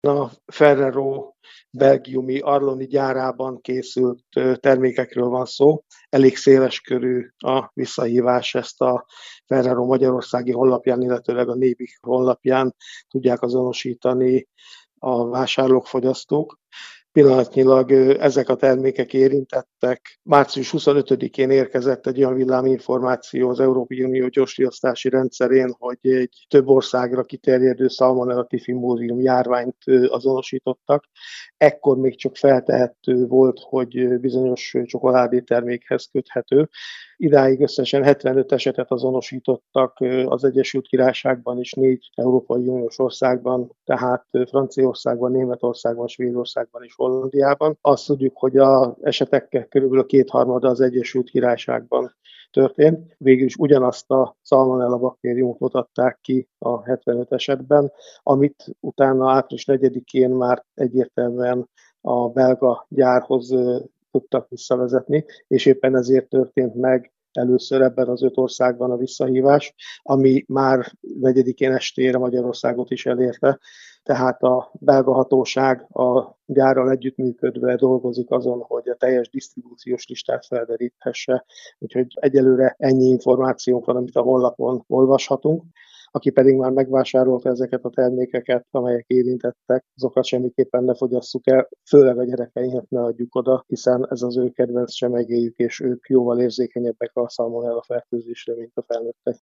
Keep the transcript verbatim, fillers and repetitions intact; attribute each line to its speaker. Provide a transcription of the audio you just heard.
Speaker 1: A Ferrero belgiumi Arloni gyárában készült termékekről van szó. Elég széleskörű a visszahívás, ezt a Ferrero magyarországi honlapján, illetőleg a Nébi honlapján tudják azonosítani a vásárlók, fogyasztók. Pillanatnyilag ezek a termékek érintettek. március huszonötödikén érkezett egy olyan villáminformáció az Európai Unió gyorsriasztási rendszerén, hogy egy több országra kiterjedő Salmonella typhimurium járványt azonosítottak. Ekkor még csak feltehető volt, hogy bizonyos csokoládétermékhez köthető. Idáig összesen hetvenöt esetet azonosítottak az Egyesült Királyságban és négy Európai Uniós országban, tehát Franciaországban, Németországban, Svédországban és Hollandiában. Azt tudjuk, hogy az esetekkel körülbelül kétharmada az Egyesült Királyságban történt. Végül is ugyanazt a Salmonella baktériumot mutatták ki a hetvenöt esetben, amit utána április negyedikén már egyértelműen a belga gyárhoz tudtak visszavezetni, és éppen ezért történt meg először ebben az öt országban a visszahívás, ami már negyedikén estére Magyarországot is elérte. Tehát a belga hatóság a gyárral együttműködve dolgozik azon, hogy a teljes disztribúciós listát felderíthesse. Úgyhogy egyelőre ennyi információnk van, amit a honlapon olvashatunk. Aki pedig már megvásárolta ezeket a termékeket, amelyek érintettek, azokat semmiképpen ne fogyasszuk el, főleg a gyerekeinknek ne adjuk oda, hiszen ez az ő kedvenc csemegéjük, és ők jóval érzékenyebbek a Salmonella fertőzésre, mint a felnőttek.